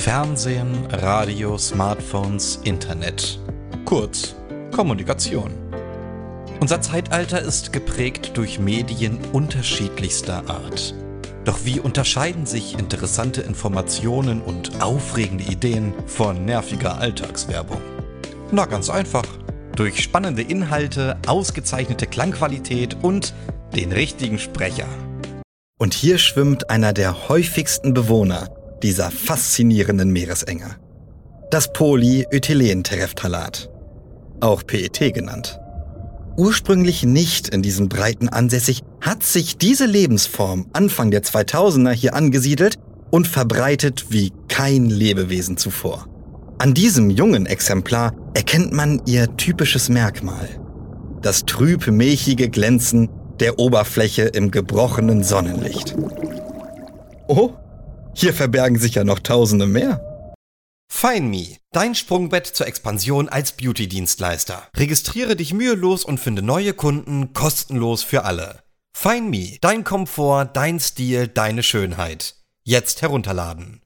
Fernsehen, Radio, Smartphones, Internet. Kurz, Kommunikation. Unser Zeitalter ist geprägt durch Medien unterschiedlichster Art. Doch wie unterscheiden sich interessante Informationen und aufregende Ideen von nerviger Alltagswerbung? Na, ganz einfach. Durch spannende Inhalte, ausgezeichnete Klangqualität und den richtigen Sprecher. Und hier schwimmt einer der häufigsten Bewohner dieser faszinierenden Meeresenge. Das Polyethylenterephthalat, auch PET genannt. Ursprünglich nicht in diesen Breiten ansässig, hat sich diese Lebensform Anfang der 2000er hier angesiedelt und verbreitet wie kein Lebewesen zuvor. An diesem jungen Exemplar erkennt man ihr typisches Merkmal: das trüb-milchige Glänzen der Oberfläche im gebrochenen Sonnenlicht. Oh, hier verbergen sich ja noch Tausende mehr. FindMe, dein Sprungbrett zur Expansion als Beauty-Dienstleister. Registriere dich mühelos und finde neue Kunden kostenlos für alle. FindMe, dein Komfort, dein Stil, deine Schönheit. Jetzt herunterladen.